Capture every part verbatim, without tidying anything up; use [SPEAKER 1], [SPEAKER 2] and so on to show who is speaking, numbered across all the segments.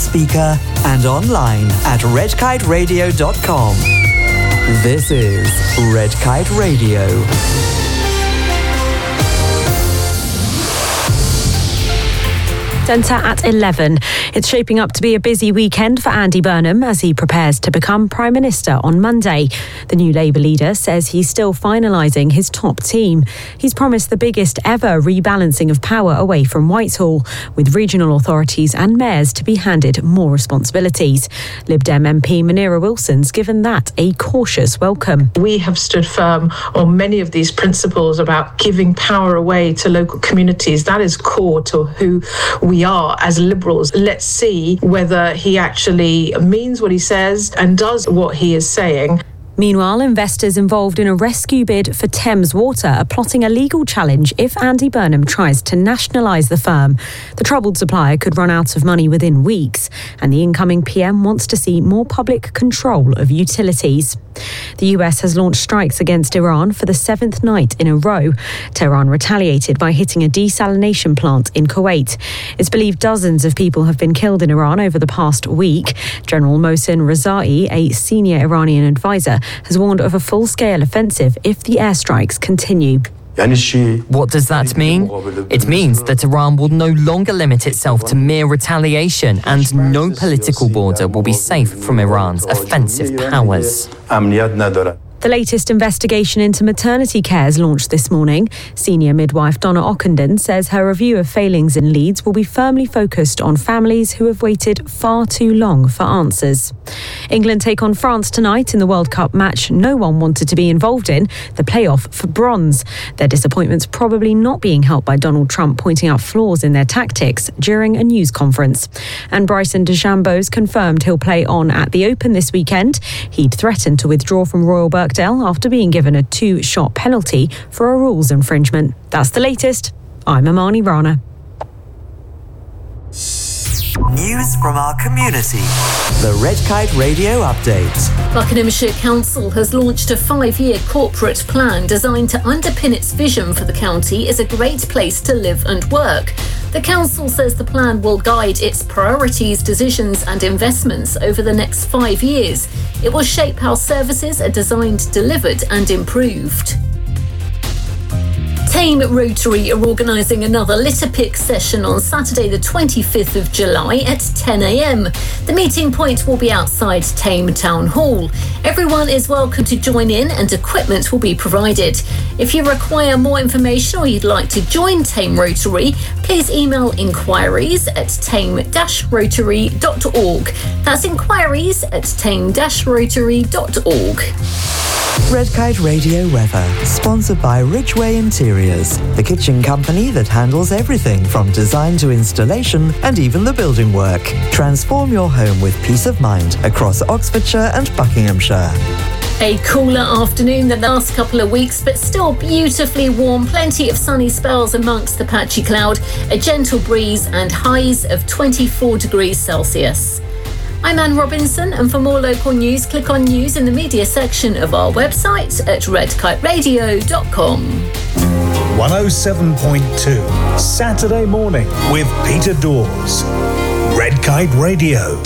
[SPEAKER 1] speaker and online at red kite radio dot com. This is Red Kite Radio.
[SPEAKER 2] Centre at eleven. It's shaping up to be a busy weekend for Andy Burnham as he prepares to become Prime Minister on Monday. The new Labour leader says he's still finalising his top team. He's promised the biggest ever rebalancing of power away from Whitehall, with regional authorities and mayors to be handed more responsibilities. Lib Dem M P Munira Wilson's given that a cautious welcome.
[SPEAKER 3] We have stood firm on many of these principles about giving power away to local communities. That is core to who we are as Liberals. Let's see whether he actually means what he says and does what he is saying.
[SPEAKER 2] Meanwhile, investors involved in a rescue bid for Thames Water are plotting a legal challenge if Andy Burnham tries to nationalise the firm. The troubled supplier could run out of money within weeks, and the incoming P M wants to see more public control of utilities. The U S has launched strikes against Iran for the seventh night in a row. Tehran retaliated by hitting a desalination plant in Kuwait. It's believed dozens of people have been killed in Iran over the past week. General Mohsen Rezai, a senior Iranian advisor, has warned of a full-scale offensive if the airstrikes continue.
[SPEAKER 4] What does that mean? It means that Iran will no longer limit itself to mere retaliation, and no political border will be safe from Iran's offensive powers.
[SPEAKER 2] The latest investigation into maternity care is launched this morning. Senior midwife Donna Ockenden says her review of failings in Leeds will be firmly focused on families who have waited far too long for answers. England take on France tonight in the World Cup match no one wanted to be involved in, the playoff for bronze. Their disappointment's probably not being helped by Donald Trump pointing out flaws in their tactics during a news conference. And Bryson DeChambeau's confirmed he'll play on at the Open this weekend. He'd threatened to withdraw from Royal Birkdale after being given a two-shot penalty for a rules infringement. That's the latest. I'm Amani Rana.
[SPEAKER 1] News from our community. The Red Kite Radio Update.
[SPEAKER 5] Buckinghamshire Council has launched a five-year corporate plan designed to underpin its vision for the county as a great place to live and work. The council says the plan will guide its priorities, decisions and investments over the next five years. It will shape how services are designed, delivered and improved. Tame Rotary are organising another litter pick session on Saturday the twenty-fifth of July at ten a.m. The meeting point will be outside Tame Town Hall. Everyone is welcome to join in and equipment will be provided. If you require more information or you'd like to join Tame Rotary, please email inquiries at tame dash rotary dot org. That's inquiries at tame dash rotary dot org.
[SPEAKER 1] Red Kite Radio weather, sponsored by Ridgeway Interiors, the kitchen company that handles everything from design to installation and even the building work. Transform your home with peace of mind across Oxfordshire and Buckinghamshire.
[SPEAKER 5] A cooler afternoon than the last couple of weeks, but still beautifully warm. Plenty of sunny spells amongst the patchy cloud, a gentle breeze and highs of twenty-four degrees Celsius. I'm Anne Robinson, and for more local news, click on news in the media section of our website at red kite radio dot com.
[SPEAKER 6] one oh seven point two, Saturday morning with Peter Dawes. Red Kite Radio.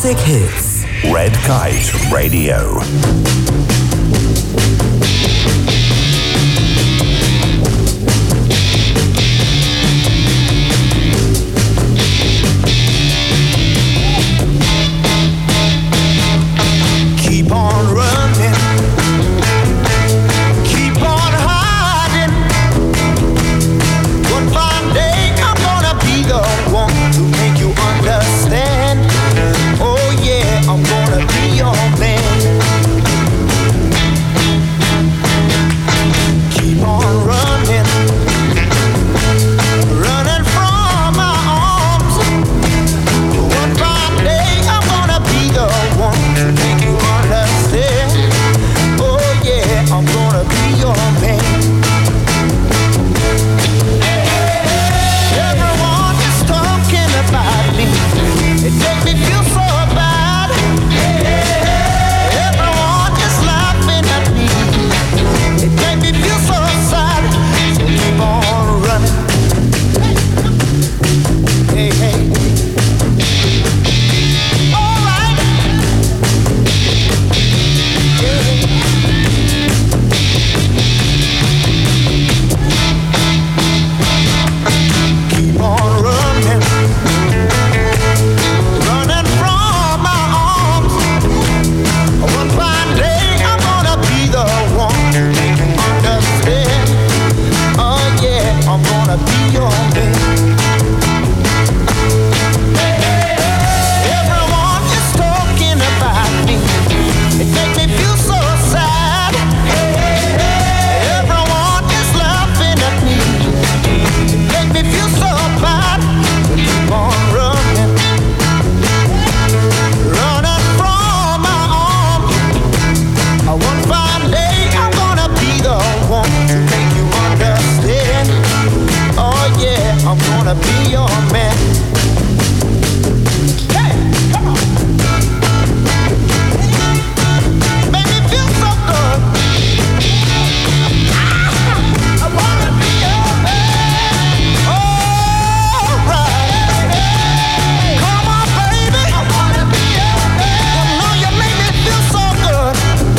[SPEAKER 1] music hits.
[SPEAKER 6] Red Kite Radio.
[SPEAKER 7] Keep on running. Keep on hiding. One fine day I'm gonna be the one to make you understand. Oh yeah, I'm gonna be your man. Keep on running. Running from my arms. One fine day I'm gonna be the one to make you understand. Oh yeah, I'm gonna be your man. Everyone is talking about me. It makes me feel so bad. Everyone is laughing at me. It makes me feel so sad. So keep on running. Hey, hey. All right. Yeah. Keep on running. Running from my arms. One fine day I'm gonna be the one to make you understand. Oh yeah, I'm gonna be your man. Everyone is talking about me. It makes me feel so sad. Everyone is laughing at me. It makes me feel so bad. Keep on running. Running from my arms. One fine day I'm gonna be the one to make you understand. Oh yeah, I'm gonna be your man. Hey, come on. Make me feel so good. I wanna be your man. All right. Come on, baby. I wanna be your man. I know you make me feel so good.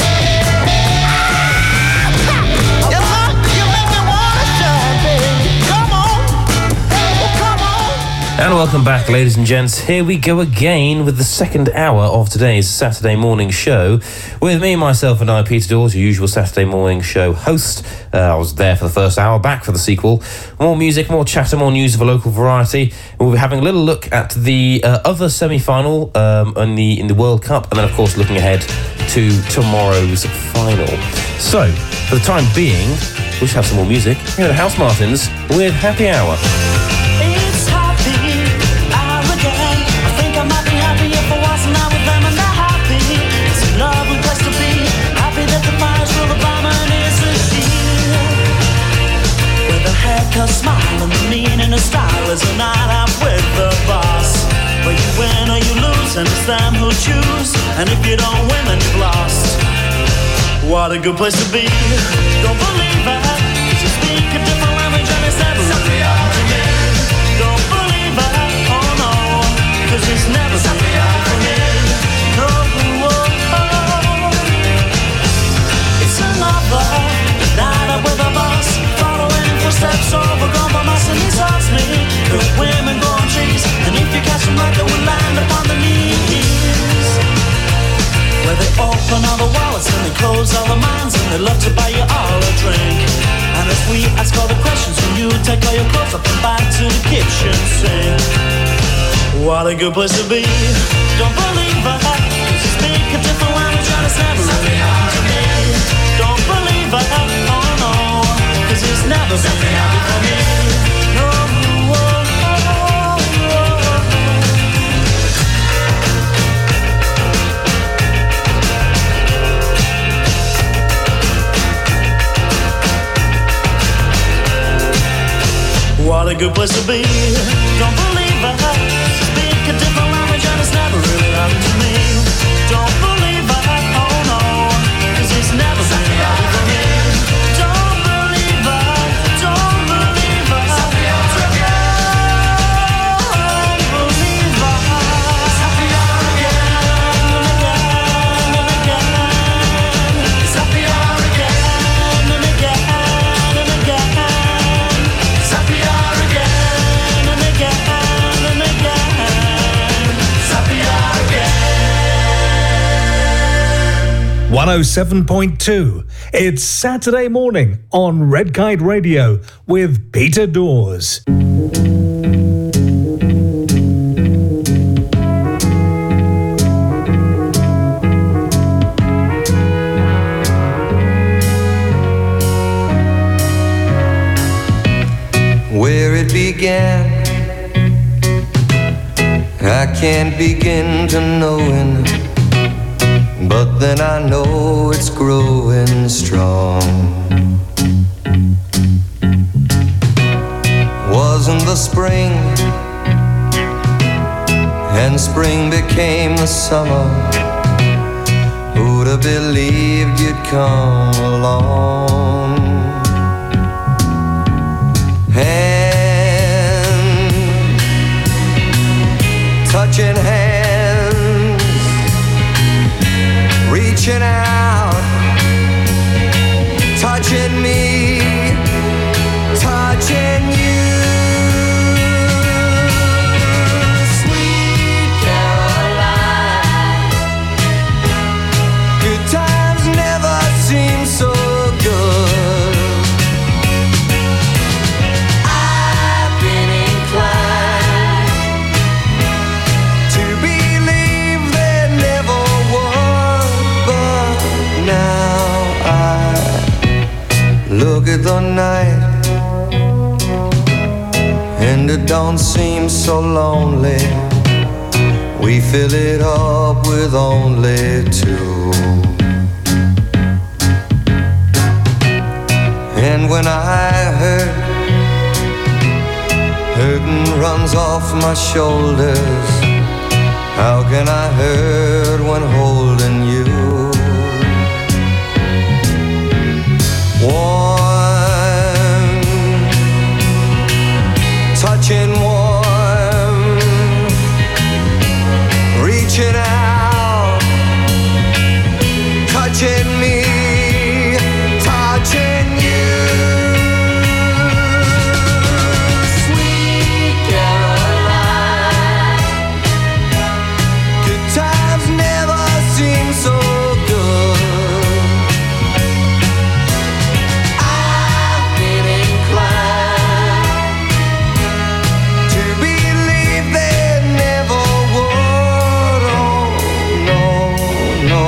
[SPEAKER 7] Yes, sir. You make me wanna shine, baby. Come on. Oh, come on.
[SPEAKER 8] And welcome back, ladies and gents. Here we go again with the second hour of today's Saturday morning show. With me, myself, and I, Peter Dawes, your usual Saturday morning show host. Uh, I was there for the first hour, back for the sequel. More music, more chatter, more news of a local variety. We'll be having a little look at the uh, other semi-final um, in the in the World Cup, and then, of course, looking ahead to tomorrow's final. So, for the time being, we'll just have some more music. Here are the House Martins with Happy Hour.
[SPEAKER 7] It's happy hour again. I think I might be happy if I wasn't out with them and they're happy. It's a lovely place to be. Happy that the fire's full of bomb and it's a shield. With a haircut, smile and the meaning of style is a night out with the boss. Where you win or you lose and it's them who choose. And if you don't win then you've lost. What a good place to be. Don't believe it, 'cause you speak a different language and it's never really hard to me. Don't believe it, oh no, 'cause it's never really hard for me. No, oh, oh. It's another night out with a boss, following in footsteps overgone by mice and he asks me. Good women go on trees, and if you catch them right they will land upon the knees. Where they open all the wallets and they close all the minds and they love to buy you all a drink. And if we ask all the questions when you take all your clothes up and back to the kitchen sink. What a good place to be. Don't believe it, 'cause you speak a different language and it's never really hard to me. Don't believe it, oh no, 'cause it's never been happy for me. No, oh, oh, oh, oh. What a good place to be. Don't believe it. Speak a different language and it's never really happened to me. Don't believe it. Oh no, 'cause it's never been happened for me. Don't believe it. Don't believe it. Don't believe it.
[SPEAKER 6] one oh seven point two. It's Saturday morning on Red Kite Radio with Peter Dawes.
[SPEAKER 9] Where it began, I can't begin to knowing, but then I know it's growing strong. Wasn't the spring, and spring became the summer. Who'd have believed you'd come along? And touching hands, reaching out, touching me, touching you. Sweet Caroline, good times never seem so good. I've been inclined to believe there never was, but now I look at the night and it don't seem so lonely. We fill it up with only two. And when I hurt, hurting runs off my shoulders. How can I hurt when holding you? Warm, touching warm, reaching out, touching me, touching you. Sweet Caroline, good times never seem so good. I've been inclined to believe there never would. Oh, no, no.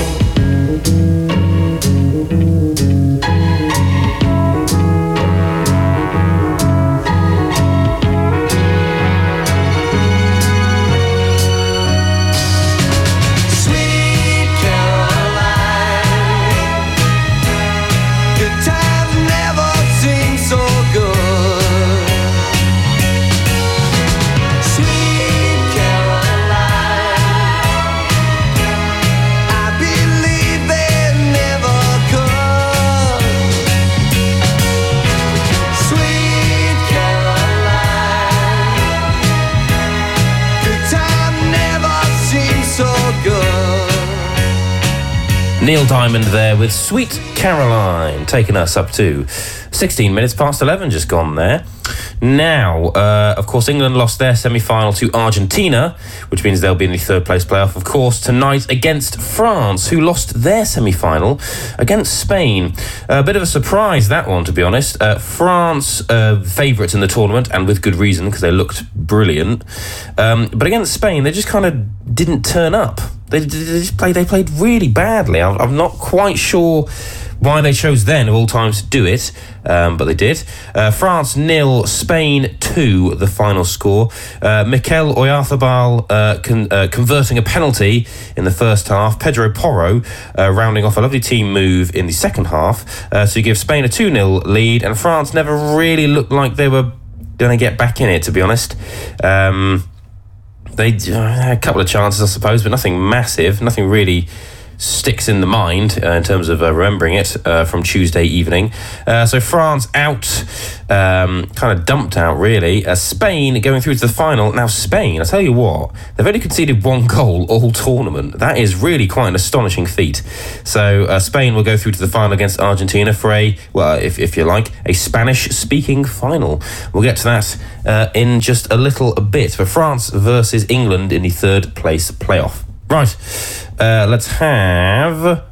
[SPEAKER 9] Sweet Caroline, good times never seem so good. Sweet Caroline, I believe they never could. Sweet Caroline, good time never seems so good.
[SPEAKER 8] Neil Diamond there with Sweet Caroline, taking us up to sixteen minutes past eleven, just gone there. Now, uh, of course, England lost their semi-final to Argentina, which means they'll be in the third place playoff, of course, tonight against France, who lost their semi-final against Spain. A bit of a surprise, that one, to be honest. Uh, France, uh, favourites in the tournament, and with good reason, because they looked brilliant. Um, but against Spain, they just kind of didn't turn up. They, they just played. They played really badly. I'm, I'm not quite sure why they chose then of all times to do it, um, but they did. Uh, France nil, Spain two, the final score. Uh, Mikel Oyarzabal uh, con- uh, converting a penalty in the first half. Pedro Porro uh, rounding off a lovely team move in the second half uh, to give Spain a two nil lead, and France never really looked like they were going to get back in it, to be honest. Um, they uh, had a couple of chances, I suppose, but nothing massive, nothing really sticks in the mind uh, in terms of uh, remembering it uh, from Tuesday evening. Uh, so France out, um, kind of dumped out really. Uh, Spain going through to the final. Now Spain, I tell you what, they've only conceded one goal all tournament. That is really quite an astonishing feat. So uh, Spain will go through to the final against Argentina for a, well, if, if you like, a Spanish-speaking final. We'll get to that uh, in just a little bit. For France versus England in the third place playoff. Right, uh, let's have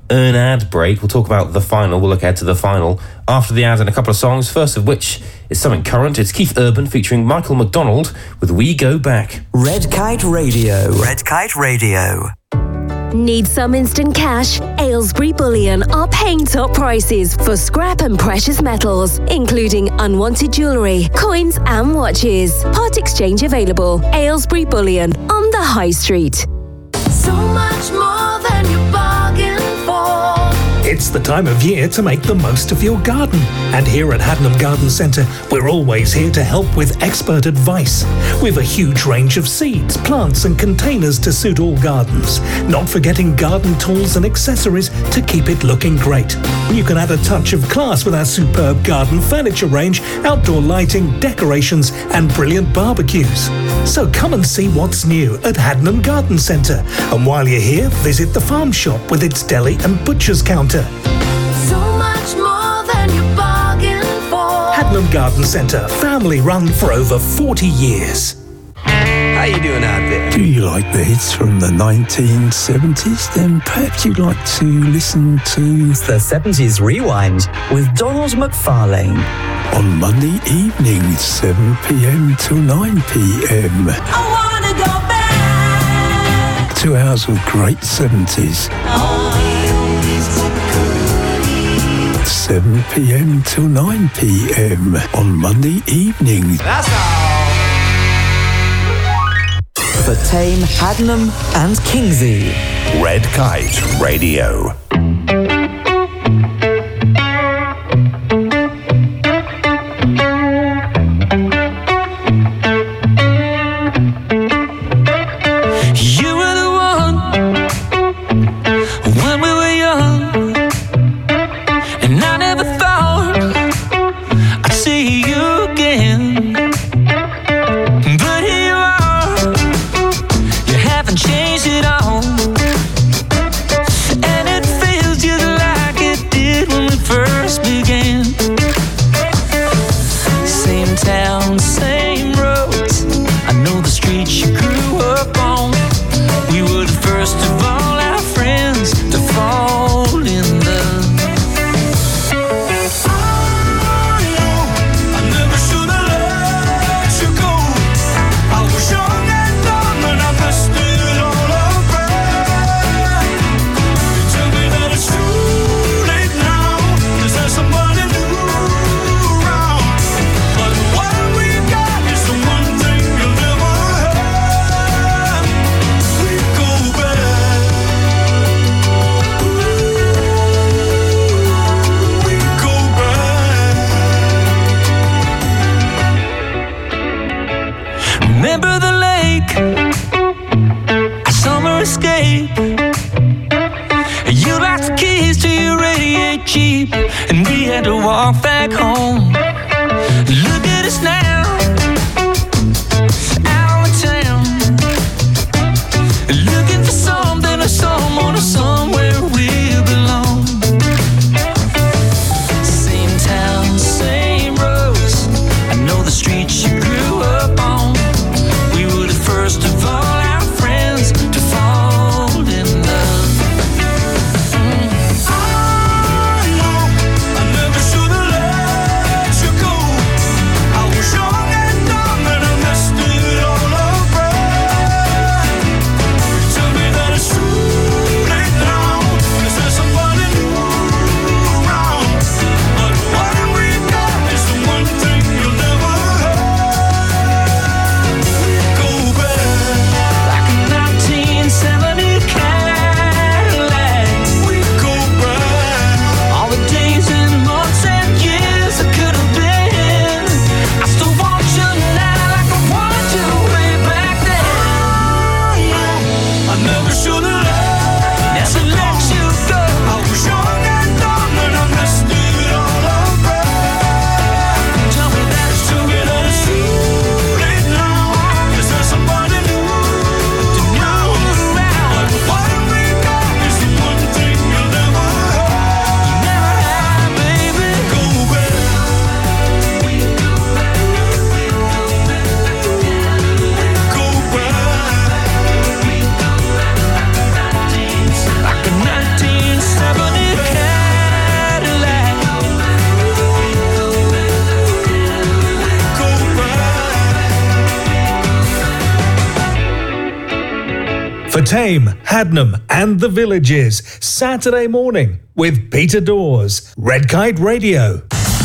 [SPEAKER 8] an ad break. We'll talk about the final. We'll look ahead to the final after the ad and a couple of songs, first of which is something current. It's Keith Urban featuring Michael McDonald with We Go Back.
[SPEAKER 1] Red Kite Radio. Red Kite Radio.
[SPEAKER 10] Need some instant cash? Aylesbury Bullion are paying top prices for scrap and precious metals, including unwanted jewellery, coins and watches. Part exchange available. Aylesbury Bullion on the High Street.
[SPEAKER 7] So much more than you bargained for.
[SPEAKER 6] It's the time of year to make the most of your garden. And here at Haddenham Garden Centre, we're always here to help with expert advice. We've a huge range of seeds, plants and containers to suit all gardens. Not forgetting garden tools and accessories to keep it looking great. You can add a touch of class with our superb garden furniture range, outdoor lighting, decorations and brilliant barbecues. So come and see what's new at Haddenham Garden Centre. And while you're here, visit the farm shop with its deli and butcher's counter.
[SPEAKER 7] So much more than you bargained for.
[SPEAKER 6] Haddenham Garden Centre, family run for over forty years.
[SPEAKER 11] How you doing out there?
[SPEAKER 12] Do you like the hits from the nineteen seventies? Then perhaps you'd like to listen to
[SPEAKER 1] The seventies Rewind with Donald McFarlane.
[SPEAKER 12] On Monday evenings, seven p.m. till nine p.m.
[SPEAKER 7] I wanna go back.
[SPEAKER 12] Two hours of great seventies. seven p.m. till nine p.m. on Monday evenings.
[SPEAKER 11] That's all.
[SPEAKER 1] For Tame, Haddenham and Kingsey.
[SPEAKER 6] Red Kite Radio.
[SPEAKER 7] You were the one when we were young, and I never thought I'd see you again. But here you are, you haven't changed at all, and it feels just like it did when we first began. Same town, same roads, I know the streets you grew up on. We were the first of all our friends to fall in love. I never should have let you go. I was young and dumb and I messed it all up. You tell me that it's too late now. Is there somebody new around? But what we got is the one thing you'll never have. We go back. We go back. Remember the lake, a summer escape. You locked the keys to your eighty-eight Jeep, and we had to walk back home. Look at us now, out in town, looking for something or someone or somewhere we belong. Same town, same roads, I know the streets you grew up on. We were the first of all our friends to fall in love. Mm. I know I never should have let
[SPEAKER 6] Tame, Hadnam and the Villages, Saturday morning with Peter Dawes, Red Kite Radio.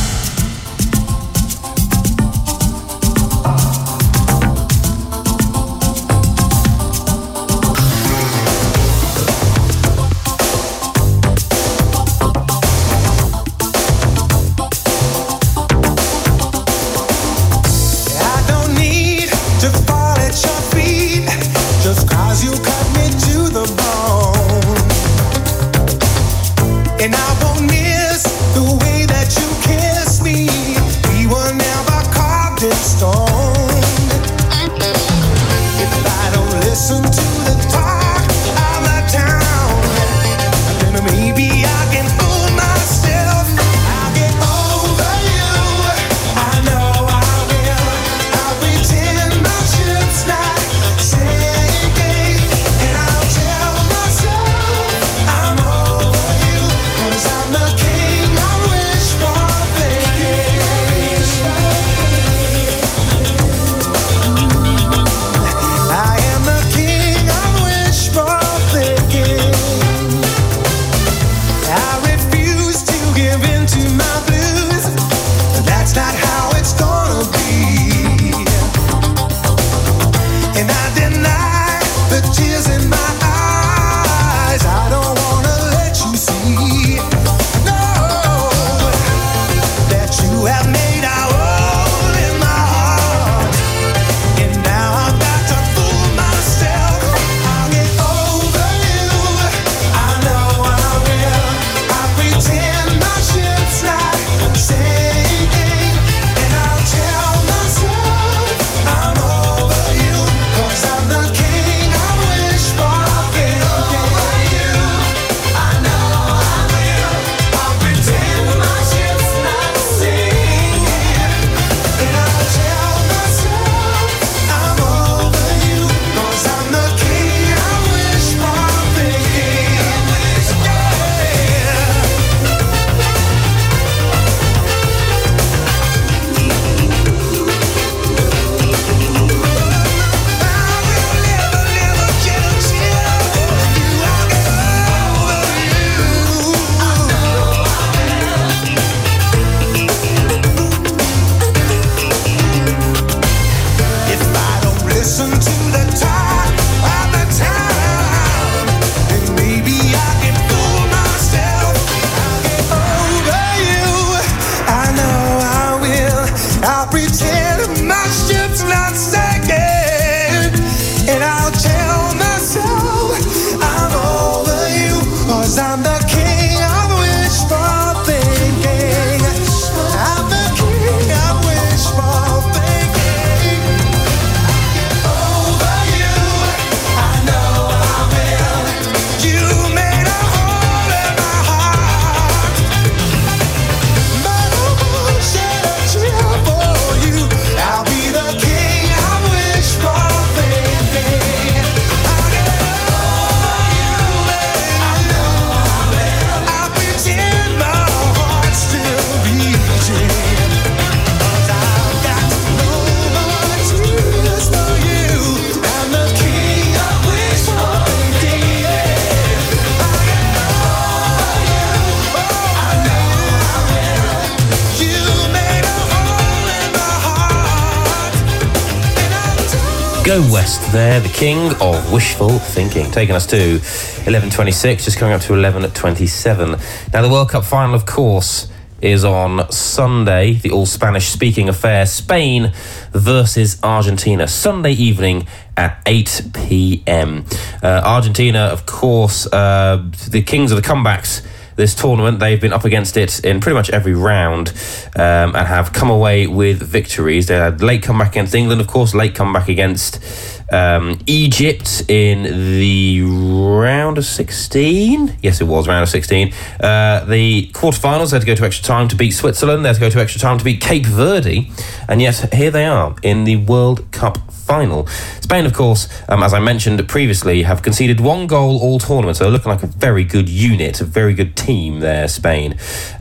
[SPEAKER 8] Go West there, the king of wishful thinking, taking us to eleven twenty-six, just coming up to eleven twenty-seven. Now, the World Cup final, of course, is on Sunday, the all-Spanish-speaking affair, Spain versus Argentina, Sunday evening at eight p.m. Uh, Argentina, of course, uh, the kings of the comebacks this tournament. They've been up against it in pretty much every round um, and have come away with victories. They had late comeback against England, of course, late comeback against um, Egypt in the round of sixteen. Yes, it was round of sixteen. Uh, the quarterfinals, they had to go to extra time to beat Switzerland. They had to go to extra time to beat Cape Verde. And yet, here they are in the World Cup final. Spain, of course, um, as I mentioned previously, have conceded one goal all tournament, so they're looking like a very good unit, a very good team there, Spain,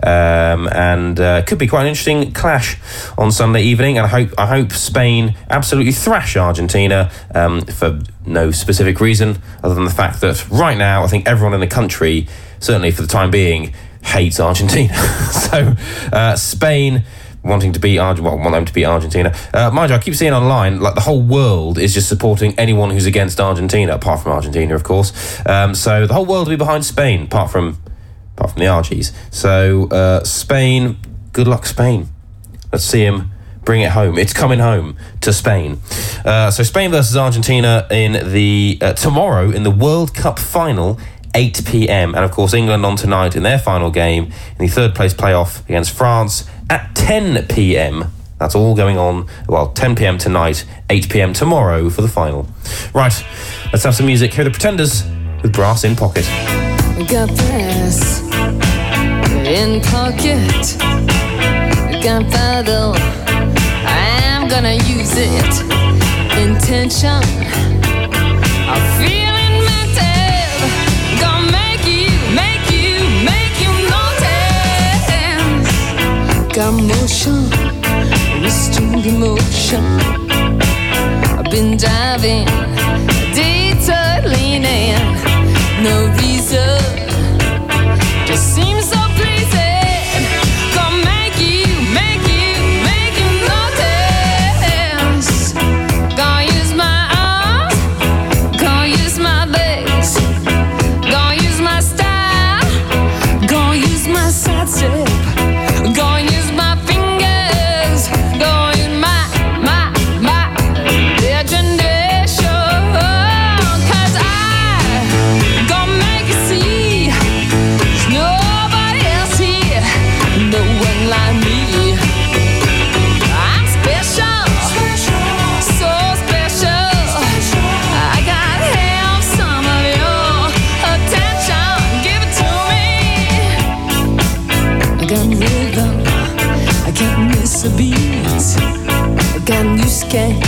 [SPEAKER 8] um, and uh, could be quite an interesting clash on Sunday evening. And I hope I hope Spain absolutely thrash Argentina uh, um, for no specific reason other than the fact that right now I think everyone in the country, certainly for the time being, hates Argentina. so uh, Spain wanting to beat Argentina, well, want them to beat Argentina. Uh, mind you, I keep seeing online, like the whole world is just supporting anyone who's against Argentina, apart from Argentina, of course. Um, so the whole world will be behind Spain, apart from apart from the Argies. So uh, Spain, good luck, Spain. Let's see him bring it home. It's coming home to Spain. Uh, so Spain versus Argentina in the uh, tomorrow in the World Cup final, eight p.m. And of course, England on tonight in their final game in the third place playoff against France at ten p.m. That's all going on, well, ten p.m. tonight, eight p.m. tomorrow for the final. Right, let's have some music. Here are the Pretenders with Brass in Pocket.
[SPEAKER 13] Got brass in pocket, got paddle, I'm gonna use it. Intention, I'm feeling mental, gonna make you, make you, make you notice. Got motion, restrained emotion, I've been diving, detour leaning, no reason, just seems so pleasing. Gonna make you, make you, make you notice. Gonna use my arms, gonna use my legs, gonna use my style, gonna use my side step, gonna use my fingers, gonna use my, my, my imagination. Cause I gonna make you see there's nobody else here, no one like me. I'm special, so special. I gotta have some of your attention. Give it to me. I got rhythm, I can't miss a beat. I got new skank,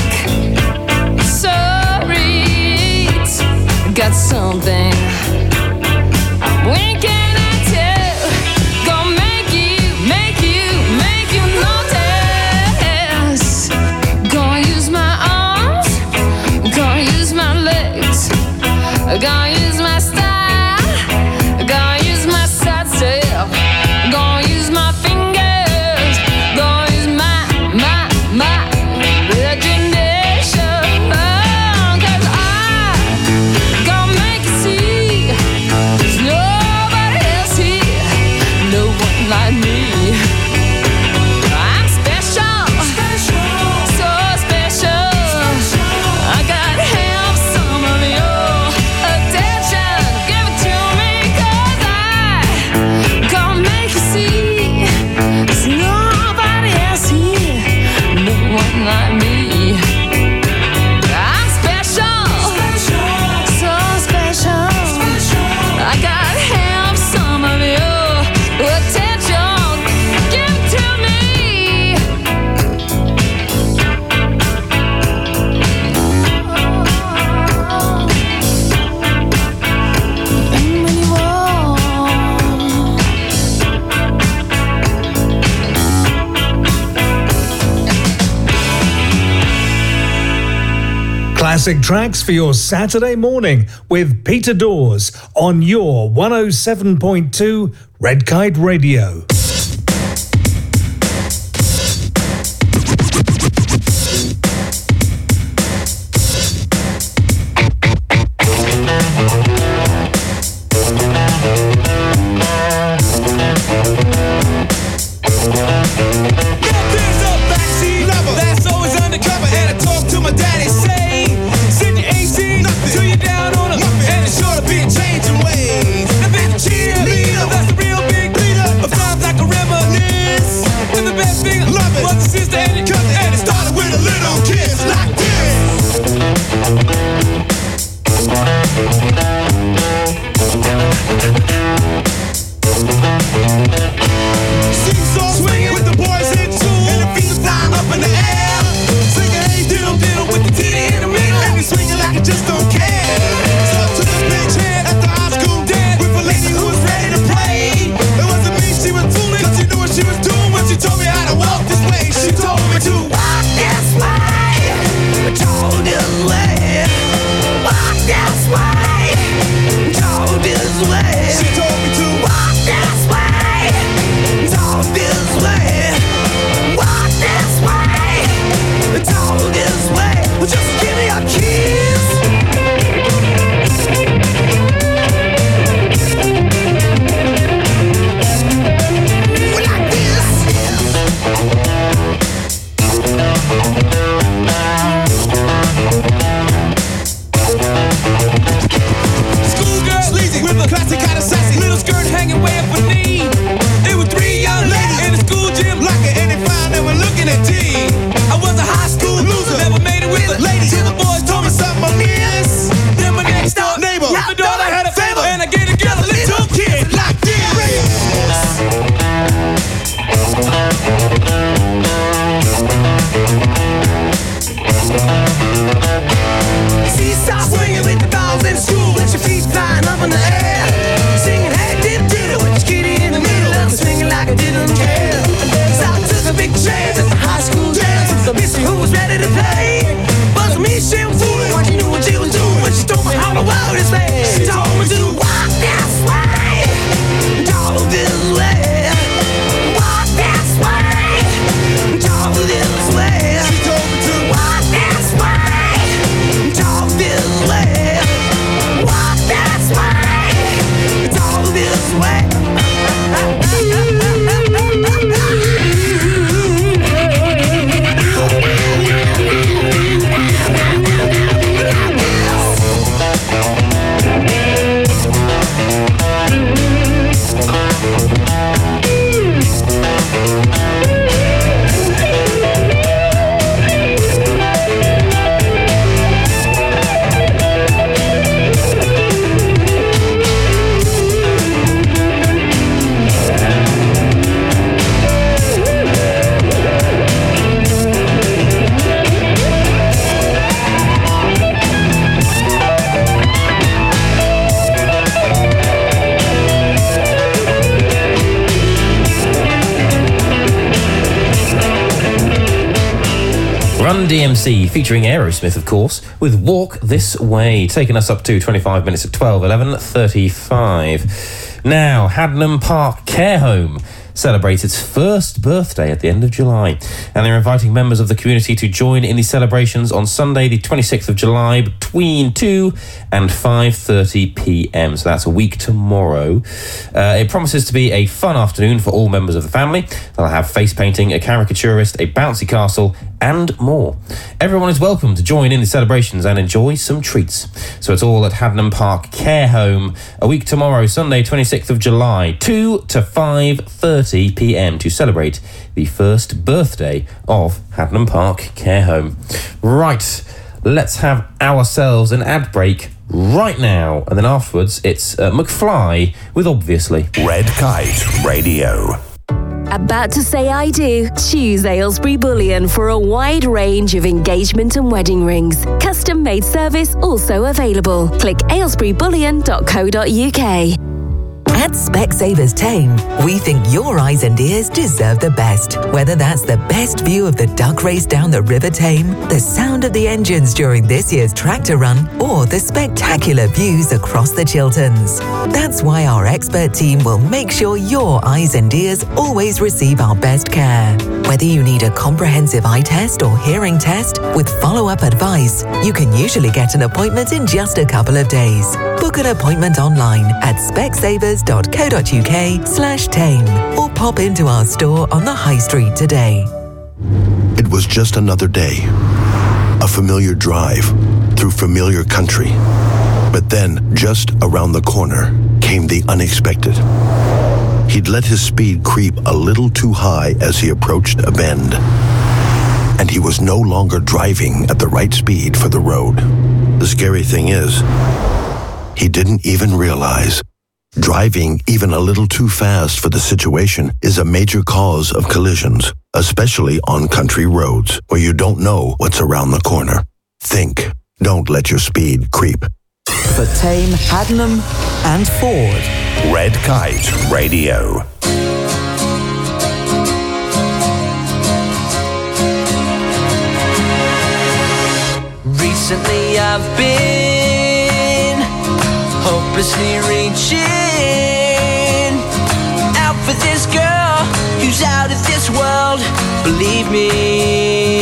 [SPEAKER 13] sorry, I got something I'm winking at you. Gonna make you, make you, make you notice. Gonna use my arms, gonna use my legs, gonna use my style, gonna use my side step, gonna use my fingers, gonna use my, my, my imagination. Cause I gonna make you see there's nobody else here, no one like me. I'm special, so special. I gotta have some of your attention. Give it to me, cause I gonna make you see there's nobody else here, no one like me. I'm special, so special. I gotta have some of your attention. Give it to me. And when you walk,
[SPEAKER 6] Classic tracks for your Saturday morning with Peter Dawes on your one oh seven point two Red Kite Radio.
[SPEAKER 14] That's always undercover, and I talk to my daddy, say, send your A C till you're down on 'em, and it's sure to be a changing ways. The big cheerleader, that's the real big leader of times like a reminisce. And the best thing I love it was the sister and your cousin, and it started with a little kiss like this. Seesaw swinging with the boys in tune, and the feet are flying up in the air. Singing hey diddle diddle with the titty in the middle, and they swinging like it just don't care. So to the big head at the high school dance with a lady who was ready to play. It wasn't me she was fooling, 'cause she knew what she was doing when she told me how to walk this way. She told me to. to play. Was me, she was fooling what you knew what you was doing. When she told me how the world is made. She told me to walk this way, talk this way, walk this way, talk this way. She told me to walk this way, talk this way, walk this way, talk this way.
[SPEAKER 8] Run D M C featuring Aerosmith, of course, with Walk This Way, taking us up to twenty-five minutes at twelve eleven thirty-five. Now, Haddenham Park Care Home celebrates its first birthday at the end of July, and they're inviting members of the community to join in the celebrations on Sunday the twenty-sixth of July between two and five thirty p m, so that's a week tomorrow. Uh, it promises to be a fun afternoon for all members of the family. They'll have face painting, a caricaturist, a bouncy castle, and more. Everyone is welcome to join in the celebrations and enjoy some treats. So it's all at Haddenham Park Care Home a week tomorrow, Sunday twenty-sixth of July, two to five thirty p m to celebrate the first birthday of Haddenham Park Care Home. Right, let's have ourselves an ad break right now, and then afterwards it's uh, McFly with Obviously.
[SPEAKER 15] Red Kite Radio.
[SPEAKER 10] About to say I do? Choose Aylesbury Bullion for a wide range of engagement and wedding rings. Custom made service also available. Click aylesbury bullion dot co dot u k.
[SPEAKER 1] At Specsavers Tame, we think your eyes and ears deserve the best. Whether that's the best view of the duck race down the River Tame, the sound of the engines during this year's tractor run, or the spectacular views across the Chilterns. That's why our expert team will make sure your eyes and ears always receive our best care. Whether you need a comprehensive eye test or hearing test with follow-up advice, you can usually get an appointment in just a couple of days. Book an appointment online at specsavers dot co dot u k slash tame or pop into our store on the High Street today.
[SPEAKER 15] It was just another day. A familiar drive through familiar country. But then, just around the corner, came the unexpected. He'd let his speed creep a little too high as he approached a bend. And he was no longer driving at the right speed for the road. The scary thing is, he didn't even realize driving even a little too fast for the situation is a major cause of collisions, especially on country roads where you don't know what's around the corner. Think. Don't let your speed creep.
[SPEAKER 1] For Tame, Haddenham, and Ford.
[SPEAKER 15] Red Kite Radio.
[SPEAKER 7] Recently I've been hopelessly reaching out for this girl who's out of this world. Believe me,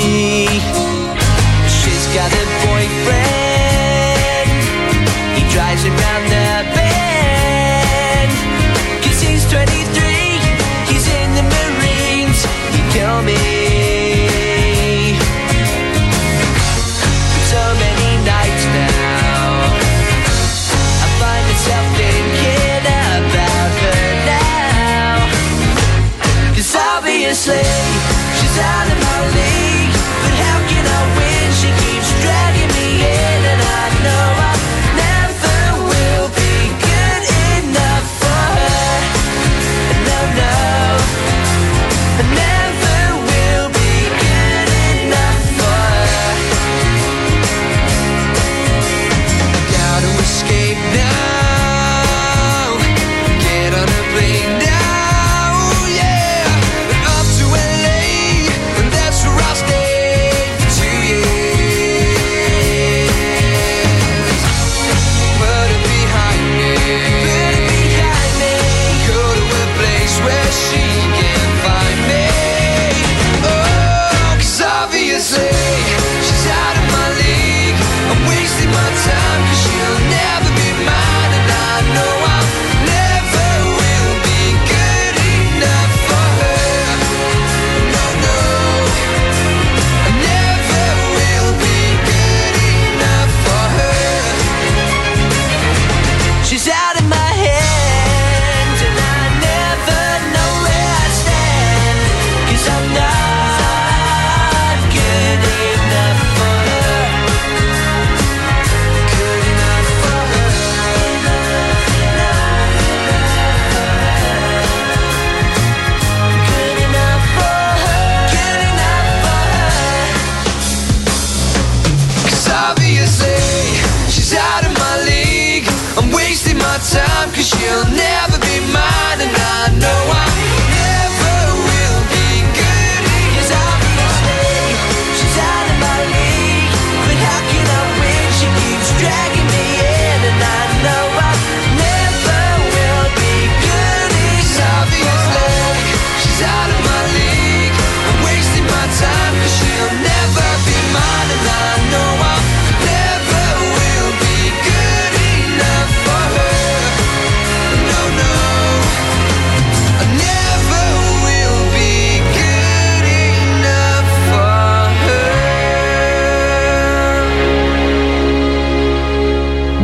[SPEAKER 7] she's got a boyfriend. He drives around the bend. Cause he's twenty-three, he's in the Marines. He killed me. Obviously, she's out of my league, but how can I win? She keeps dragging me in, and I know I never will be good enough for her. No, no, I never will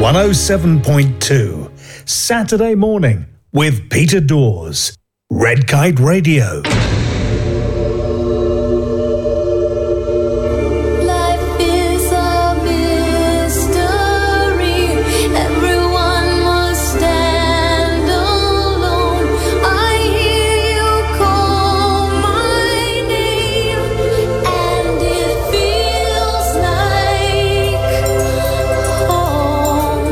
[SPEAKER 6] one oh seven point two. Saturday morning with Peter Dawes. Red Kite Radio.
[SPEAKER 13] Life is a mystery. Everyone must stand alone. I hear you call my name, and it feels like home.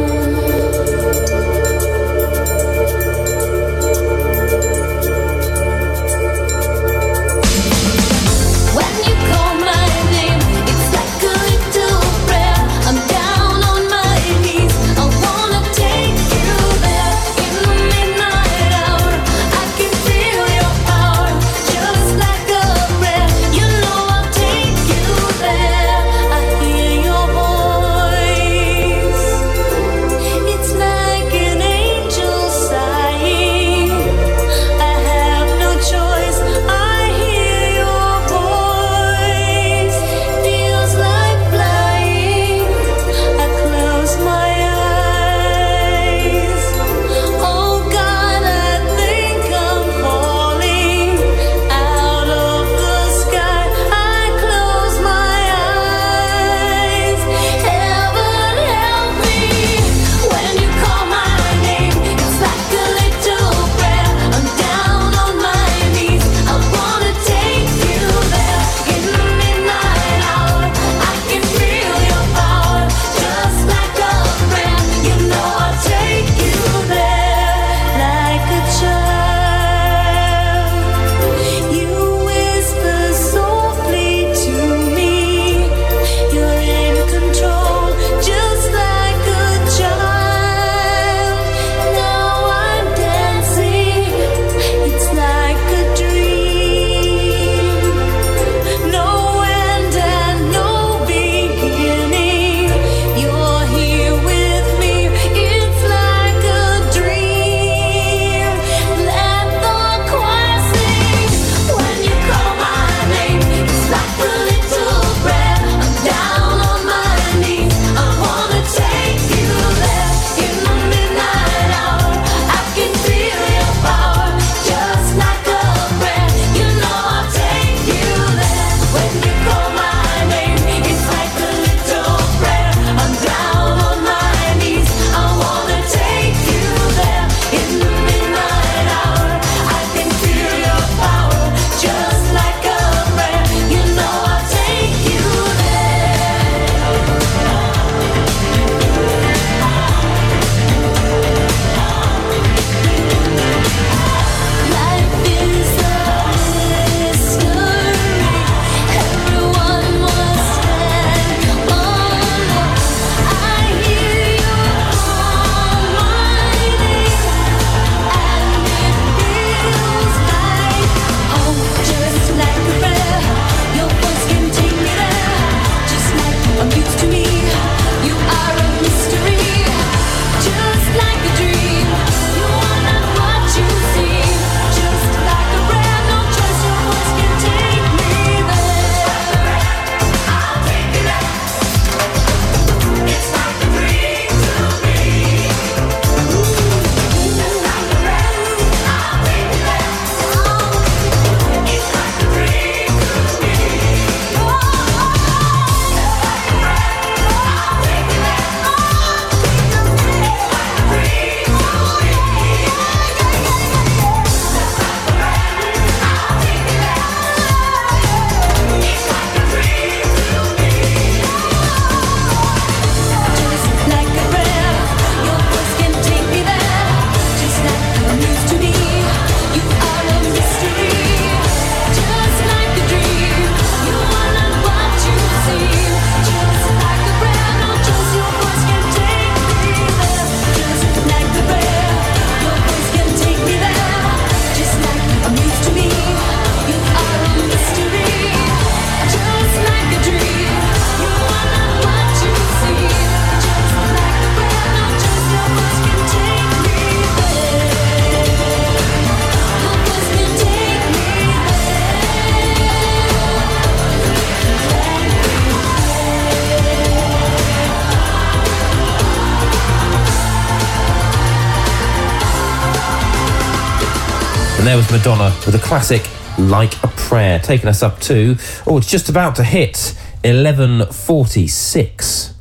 [SPEAKER 8] And there was Madonna with a classic Like a Prayer, taking us up to, oh, it's just about to hit eleven forty-six.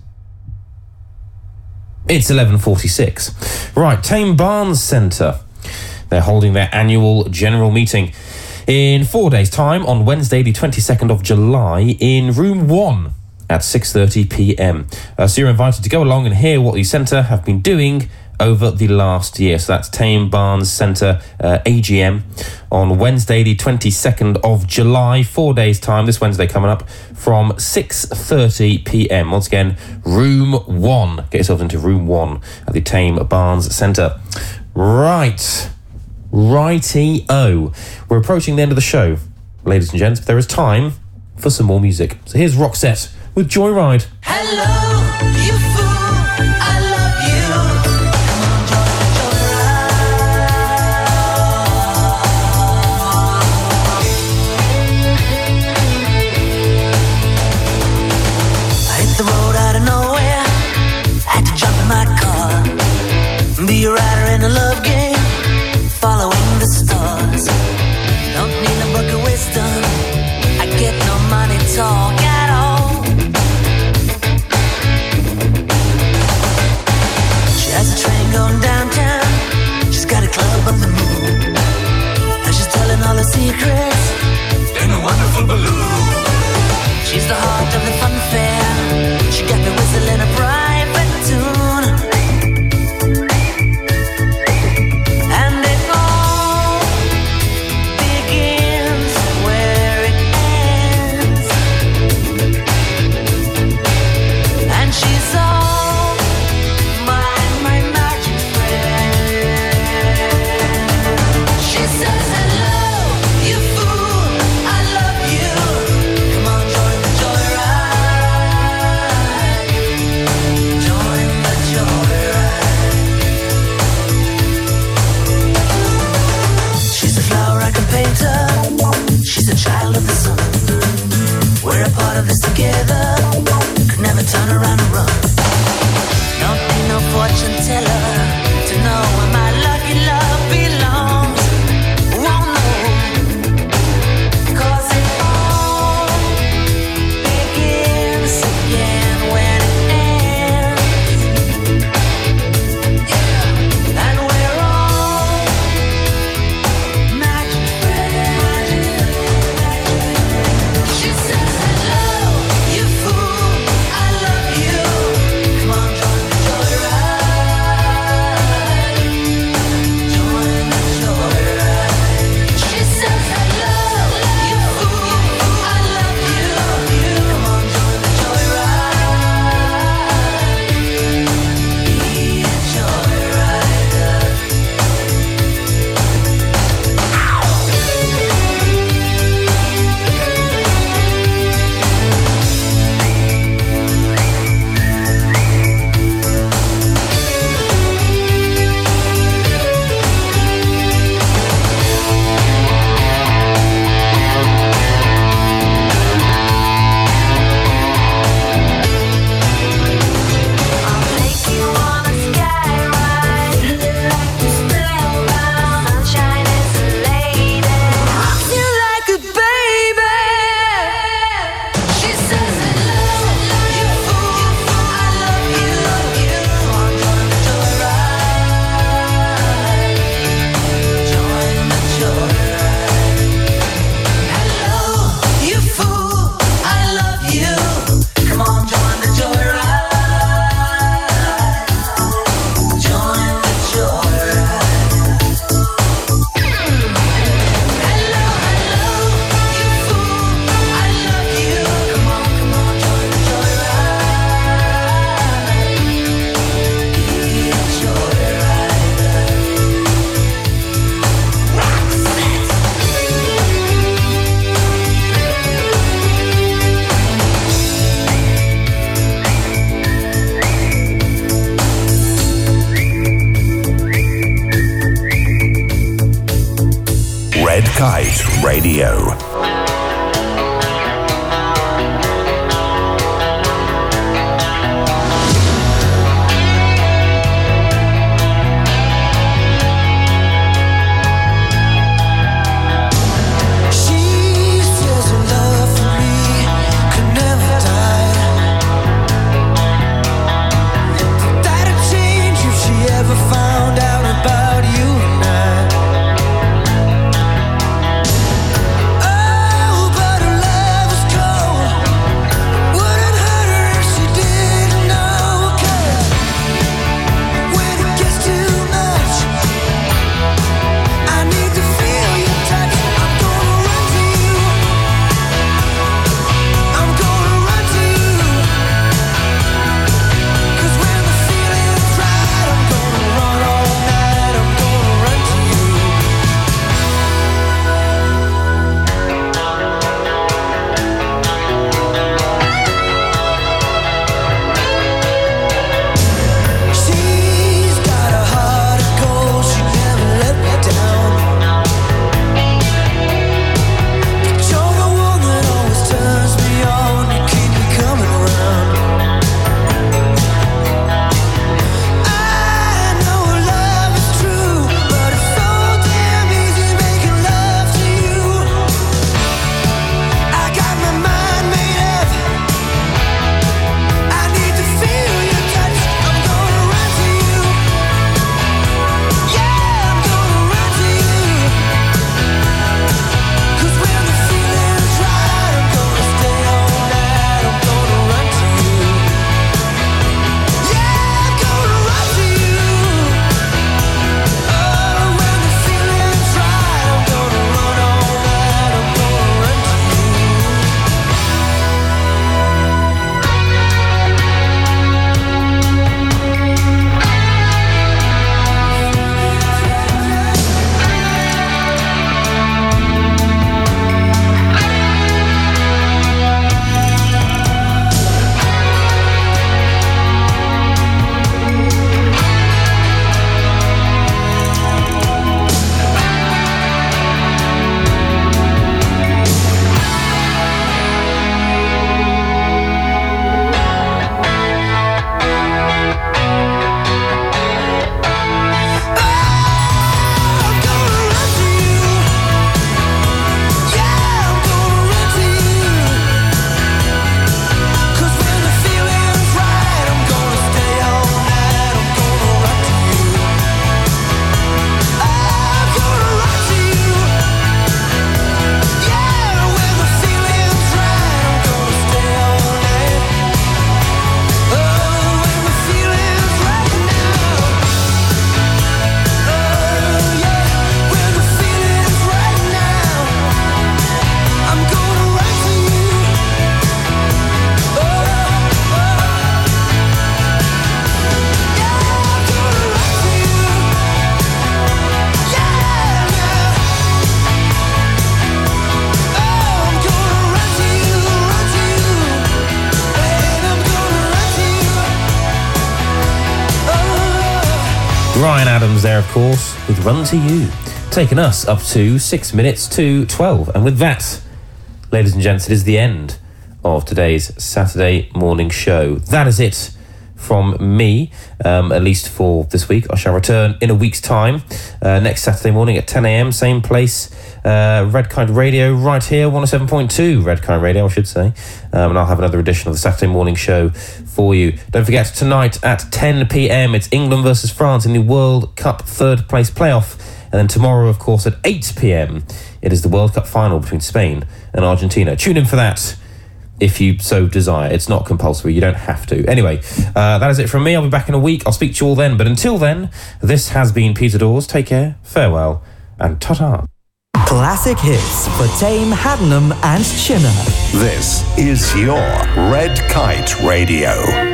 [SPEAKER 8] It's eleven forty-six. Right, Tame Barnes Centre. They're holding their annual general meeting in four days' time on Wednesday, the twenty-second of July, in room one at six thirty p m. Uh, so you're invited to go along and hear what the centre have been doing over the last year. So that's Tame Barnes Centre uh, A G M on Wednesday, the twenty-second of July, four days' time, this Wednesday coming up, from six thirty p m. Once again, room one. Get yourself into room one at the Tame Barnes Centre. Right. Righty-o. We're approaching the end of the show, ladies and gents. There is time for some more music. So here's Roxette with Joyride.
[SPEAKER 7] Hello, you fool, I love you. I hit the road out of nowhere, had to jump in my car, be a rider in a love game, following the stars. Don't need a book of wisdom, I get no money talk at all. She has a train going downtown, she's got a club up the moon, and she's telling all her secrets in a wonderful balloon. She's the heart of the fun fair, she got me whistling a private tune. She's a child of the sun. We're a part of this together. Could never turn around and run. Don't need no fortune teller to know where my lucky love belongs. Won't know, 'cause it all begins again when it ends. Yeah. And we're all magic friends. She says hello, you fool, I love you. Come on, join the joyride. Join the joyride. She says hello, you fool, I love you. Come on, join the joyride. Be a joyrider. I'll take you on a skyride, like the spellbound, sunshine is a lady. Rock you like a baby. She says hello, you fool, I love you. Come on, join the joyride. Join the joyride. Hello, you fool, I love you. Come on, join the joyride. Join the joyride. Hello, hello, you fool, I love you. Come on, come on, join the joyride. Be a joyrider.
[SPEAKER 16] Red Kite Radio.
[SPEAKER 8] Ryan Adams there, of course, with Run to You, taking us up to six minutes to twelve. And with that, ladies and gents, it is the end of today's Saturday morning show. That is it from me, um, at least for this week. I shall return in a week's time, uh, next Saturday morning at ten a.m, same place, uh, Red Kite Radio, right here, one oh seven point two Red Kite Radio, I should say. Um, and I'll have another edition of the Saturday morning show for you. Don't forget, tonight at ten p.m, it's England versus France in the World Cup third place playoff. And then tomorrow, of course, at eight p.m, it is the World Cup final between Spain and Argentina. Tune in for that if you so desire. It's not compulsory. You don't have to. Anyway, uh, that is it from me. I'll be back in a week. I'll speak to you all then. But until then, this has been Peter Dawes. Take care, farewell, and ta-ta.
[SPEAKER 1] Classic hits for Tame, Haddenham and Chinner.
[SPEAKER 16] This is your Red Kite Radio.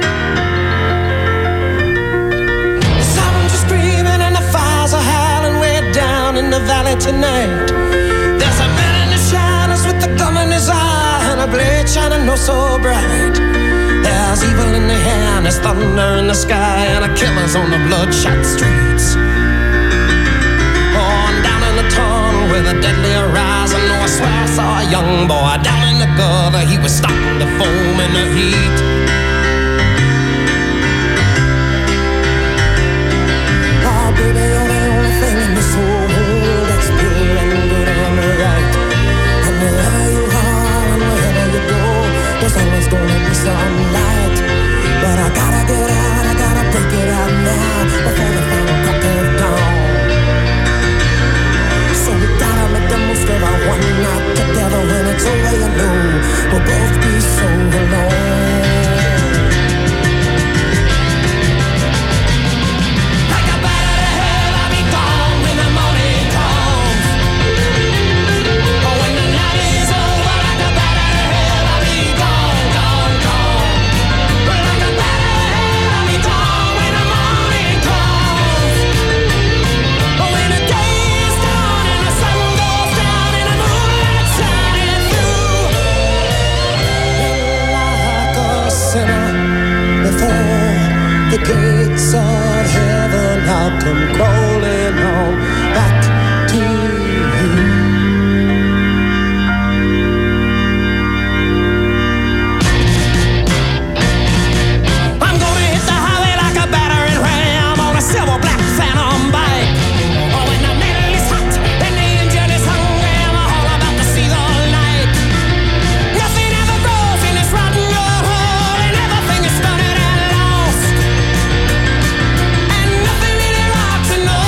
[SPEAKER 7] Sounds are screaming and the fires are howling way down in the valley tonight. There's a man in the shadows with the gum in his eye and a blade shining oh so bright. There's evil in the air and there's thunder in the sky and a killer's on the bloodshot streets. Oh, and down in the tunnel with a deadly horizon, oh, I swear I saw a young boy down in the gutter. He was starting to foam in the heat. Oh, baby, you're the only thing in this whole world that's pure and good and right. And wherever you are and wherever you go, there's always gonna be some light. But I gotta get out, I gotta break it out now before the final crack of dawn. So we gotta make the most of our one night together. When it's over, you know we'll both be so alone. Like a bat out of hell, I'll be gone when the morning comes. But when the night is over, like a bat out of hell, I'll be gone, gone, gone. But like a bat out of hell, I'll be gone when the morning comes. But when the day is done and the sun goes down and the moonlight shining through, like a sinner before the gates of heaven, I'll come crawling on back to you. I'm gonna hit the highway like a battering ram on a silver black phantom bike. Oh, when the metal is hot and the engine is hungry, I'm all about to see the light. Nothing ever grows in this rotten old hole, and everything is stunted and lost. And nothing really rocks in no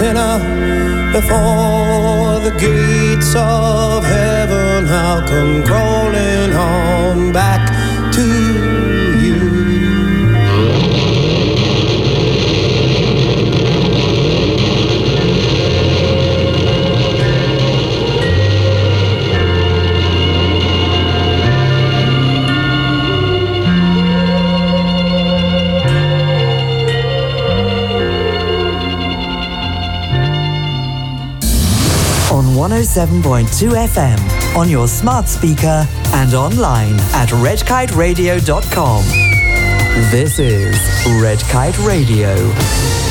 [SPEAKER 17] sinner before the gates of heaven. I'll come crawling on back to you.
[SPEAKER 1] one oh seven point two F M, on your smart speaker and online at red kite radio dot com. This is Red Kite Radio.